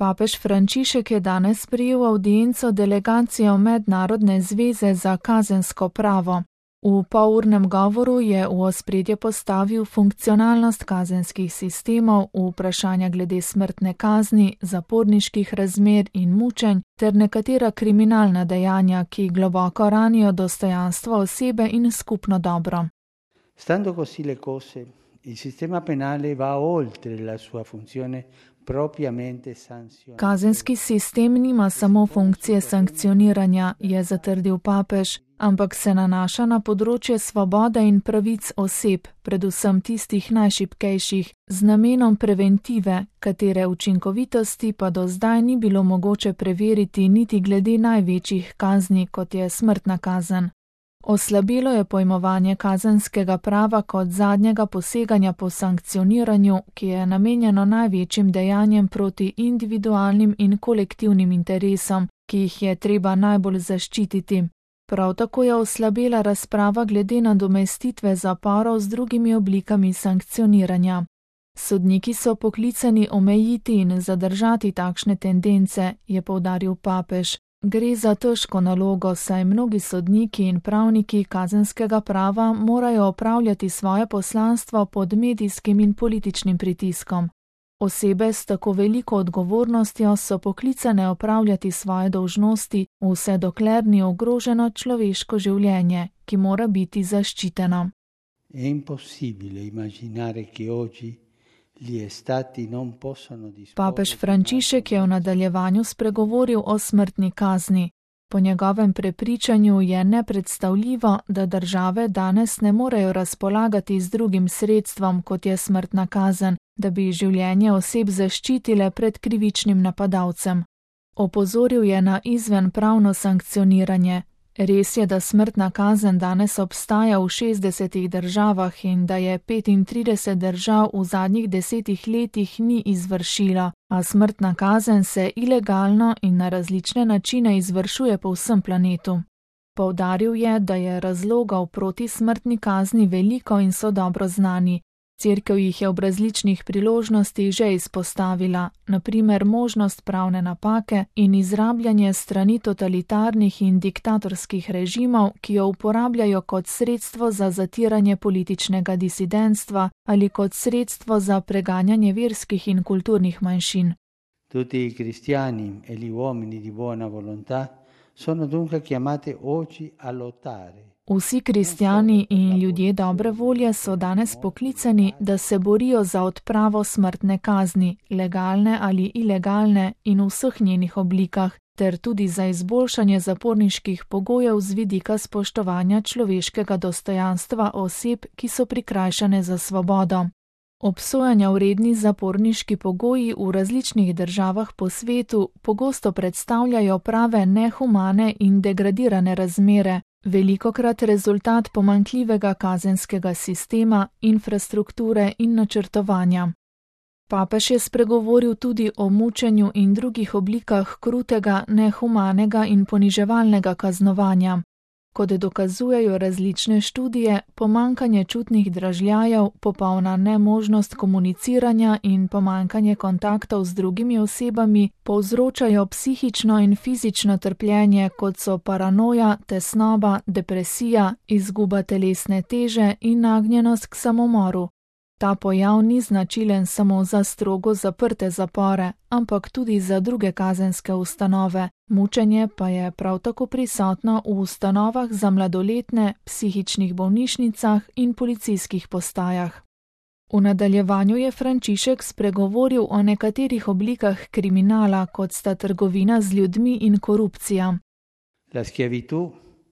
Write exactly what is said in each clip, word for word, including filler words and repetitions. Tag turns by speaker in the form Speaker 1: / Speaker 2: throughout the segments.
Speaker 1: Papež Frančišek je danes sprejel avdienco delegacijo Mednarodne zveze za kazensko pravo. V polurnem govoru je v ospredje postavil funkcionalnost kazenskih sistemov, vprašanja glede smrtne kazni, zaporniških razmer in mučenj ter nekatera kriminalna dejanja, ki globoko ranijo dostojanstvo osebe in skupno dobro.
Speaker 2: Stando così le cose, il sistema penale va oltre la sua funzione propriamente sanzionatoria.
Speaker 1: Kazenski sistem nima samo funkcije sankcioniranja, je zatrdil papež, ampak se nanaša na področje svobode in pravic oseb, predvsem tistih najšibkejših, z namenom preventive, katere učinkovitosti pa do zdaj ni bilo mogoče preveriti niti glede največjih kazni, kot je smrtna kazen. Oslabelo je pojmovanje kazenskega prava kot zadnjega poseganja po sankcioniranju, ki je namenjeno največjim dejanjem proti individualnim in kolektivnim interesom, ki jih je treba najbolj zaščititi. Prav tako je oslabela razprava glede nadomestitve zaporov z drugimi oblikami sankcioniranja. Sodniki so poklicani omejiti in zadržati takšne tendence, je poudaril papež. Gre za težko nalogo, saj mnogi sodniki in pravniki kazenskega prava morajo opravljati svoje poslanstvo pod medijskim in političnim pritiskom. Osebe s tako veliko odgovornostjo so poklicane opravljati svoje dolžnosti, vse dokler ni ogroženo človeško življenje, ki mora biti zaščiteno.
Speaker 2: È impossibile immaginare che oggi gli stati non possono disporre.
Speaker 1: Papež Frančišek je v nadaljevanju spregovoril o smrtni kazni. Po njegovem prepričanju je nepredstavljivo, da države danes ne morejo razpolagati z drugim sredstvom, kot je smrtna kazen, da bi življenje oseb zaščitile pred krivičnim napadalcem. Opozoril je na izvenpravno sankcioniranje. Res je, da smrtna kazen danes obstaja v šestdesetih državah in da je petintrideset držav v zadnjih desetih letih ni izvršila, a smrtna kazen se ilegalno in na različne načine izvršuje po vsem planetu. Poudaril je, da je razlogov proti smrtni kazni veliko in so dobro znani. Cerkev jih je ob različnih priložnostih že izpostavila, na primer možnost pravne napake in izrabljanje strani totalitarnih in diktatorskih režimov, ki jo uporabljajo kot sredstvo za zatiranje političnega disidentstva ali kot sredstvo za preganjanje verskih in kulturnih manjšin.
Speaker 2: Tutti i cristiani e gli uomini di buona volontà sono dunque chiamati oggi a lottare.
Speaker 1: Vsi kristjani in ljudje dobre volje so danes poklicani, da se borijo za odpravo smrtne kazni, legalne ali ilegalne in v vseh njenih oblikah, ter tudi za izboljšanje zaporniških pogojev z vidika spoštovanja človeškega dostojanstva oseb, ki so prikrajšane za svobodo. Obsojanja vredni zaporniški pogoji v različnih državah po svetu pogosto predstavljajo prave nehumane in degradirane razmere, velikokrat rezultat pomanjkljivega kazenskega sistema, infrastrukture in načrtovanja. Papež je spregovoril tudi o mučenju in drugih oblikah krutega, nehumanega in poniževalnega kaznovanja. Kot dokazujejo različne študije, pomanjkanje čutnih dražljajev, popolna nemožnost komuniciranja in pomanjkanje kontaktov z drugimi osebami povzročajo psihično in fizično trpljenje, kot so paranoja, tesnoba, depresija, izguba telesne teže in nagnjenost k samomoru. Ta pojav ni značilen samo za strogo zaprte zapore, ampak tudi za druge kazenske ustanove. Mučenje pa je prav tako prisotno v ustanovah za mladoletne, psihičnih bolnišnicah in policijskih postajah. V nadaljevanju je Frančišek spregovoril o nekaterih oblikah kriminala, kot sta trgovina z ljudmi in korupcija.
Speaker 2: La schiavitù,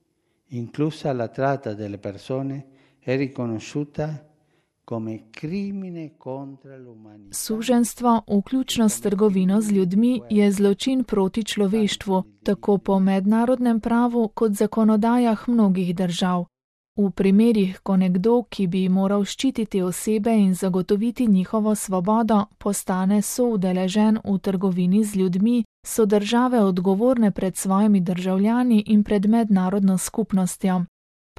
Speaker 2: inclusa la tratta delle persone, è riconosciuta come crimine contra l'umanità.
Speaker 1: Suženstvo, vključno s trgovino z ljudmi, je zločin proti človeštvu, tako po mednarodnem pravu kot zakonodajah mnogih držav. V primerih, ko nekdo, ki bi moral ščititi osebe in zagotoviti njihovo svobodo, postane soudeležen v trgovini z ljudmi, so države odgovorne pred svojimi državljani in pred mednarodno skupnostjo.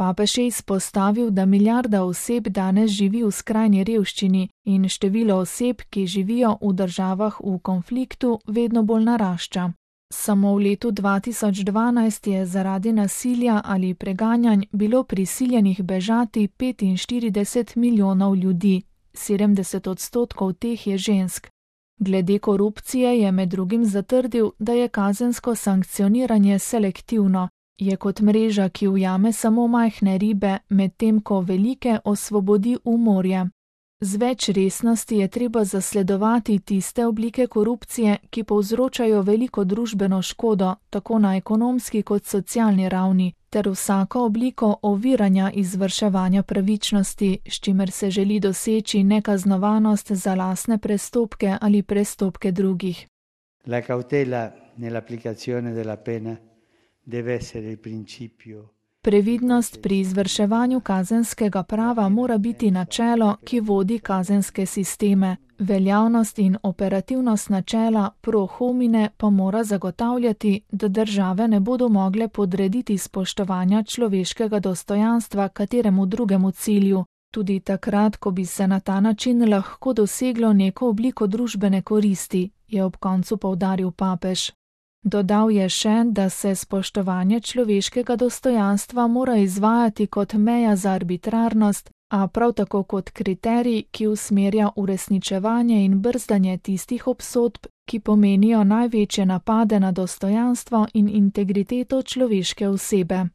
Speaker 1: Papež je izpostavil, da milijarda oseb danes živi v skrajni revščini in število oseb, ki živijo v državah v konfliktu, vedno bolj narašča. Samo v letu dva tisoč dvanajst je zaradi nasilja ali preganjanj bilo prisiljenih bežati petinštirideset milijonov ljudi, sedemdeset odstotkov teh je žensk. Glede korupcije je med drugim zatrdil, da je kazensko sankcioniranje selektivno, je kot mreža, ki ujame samo majhne ribe, medtem ko velike osvobodi v morje. Z več resnosti je treba zasledovati tiste oblike korupcije, ki povzročajo veliko družbeno škodo, tako na ekonomski kot socialni ravni, ter vsako obliko oviranja izvrševanja pravičnosti, s čimer se želi doseči nekaznovanost za lastne prestopke ali prestopke drugih.
Speaker 2: La cautela nell'applicazione della pena deve essere il principio.
Speaker 1: Previdnost pri izvrševanju kazenskega prava mora biti načelo, ki vodi kazenske sisteme. Veljavnost in operativnost načela pro homine pa mora zagotavljati, da države ne bodo mogle podrediti spoštovanja človeškega dostojanstva kateremu drugemu cilju, tudi takrat, ko bi se na ta način lahko doseglo neko obliko družbene koristi, je ob koncu poudaril papež. Dodal je še, da se spoštovanje človeškega dostojanstva mora izvajati kot meja za arbitrarnost, a prav tako kot kriterij, ki usmerja uresničevanje in brzdanje tistih obsodb, ki pomenijo največje napade na dostojanstvo in integriteto človeške osebe.